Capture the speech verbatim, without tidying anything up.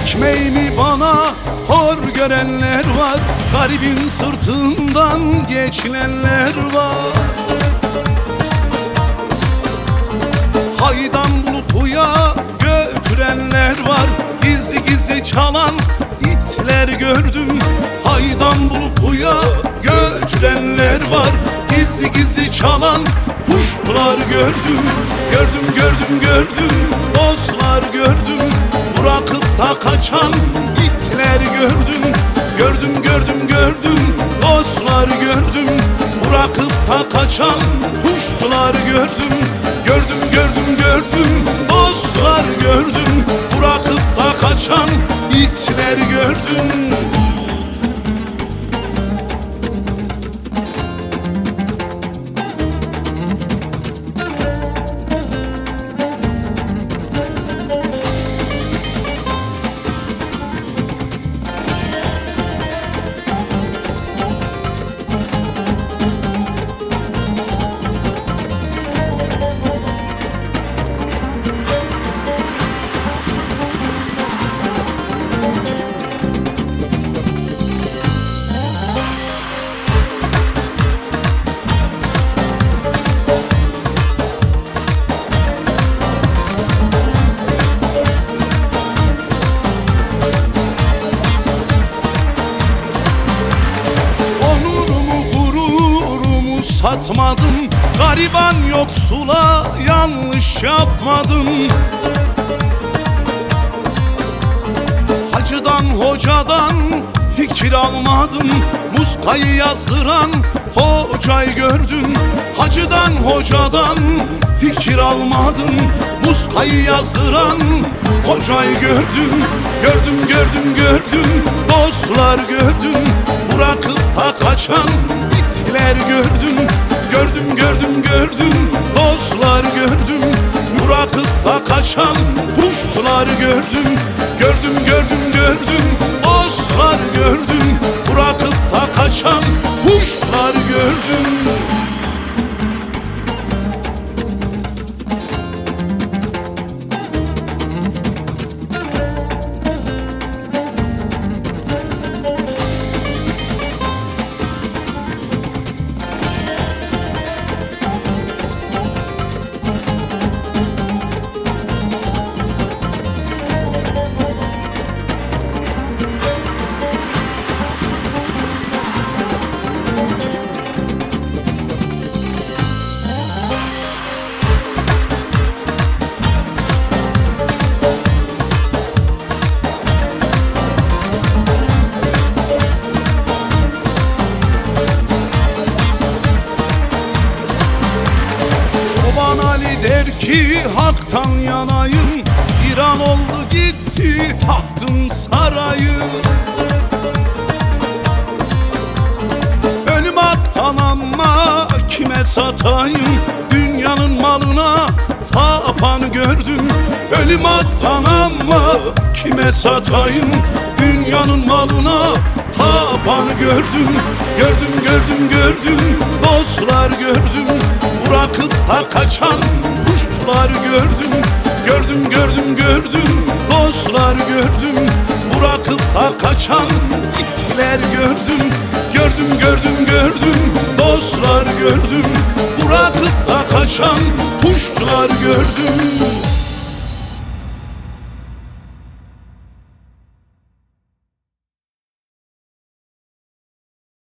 Ekmeğimi bana hor görenler var, garibin sırtından geçilenler var. Haydan bulup uya götürenler var, gizli gizli çalan itler gördüm. Haydan bulup uya götürenler var, gizli gizli çalan kuşlar gördüm. Gördüm gördüm gördüm dostlar gördüm, bırakıp da kaçan itler gördüm. Gördüm gördüm gördüm dostlar gördüm, bırakıp da kaçan kuşlar gördüm. Gördüm gördüm gördüm dostlar gördüm, bırakıp da kaçan itler gördüm. Satmadım, gariban yoksula yanlış yapmadım. Hacıdan hocadan fikir almadım, muskayı yazdıran hocayı gördüm. Hacıdan hocadan fikir almadım, muskayı yazdıran hocayı gördüm. Gördüm gördüm gördüm dostlar gördüm, bırakıp da kaçan itler gördüm. Gördüm gördüm gördüm dostlar gördüm, bırakıp da kaçan kuşlar gördüm. Gördüm gördüm gördüm dostlar gördüm, bırakıp da kaçan kuşlar gördüm. Ali der ki haktan yanayım, bir an oldu gitti tahtım sarayım. Ölüm haktan ama kime satayım, dünyanın malına tapan gördüm. Ölüm haktan ama kime satayım, dünyanın malına tapan gördüm. Gördüm gördüm gördüm dostlar gördüm, bırakıp da kaçan kuşlar gördüm. Gördüm gördüm gördüm dostlar gördüm, bırakıp da kaçan itler gördüm. Gördüm gördüm gördüm dostlar gördüm, bırakıp da kaçan kuşlar gördüm.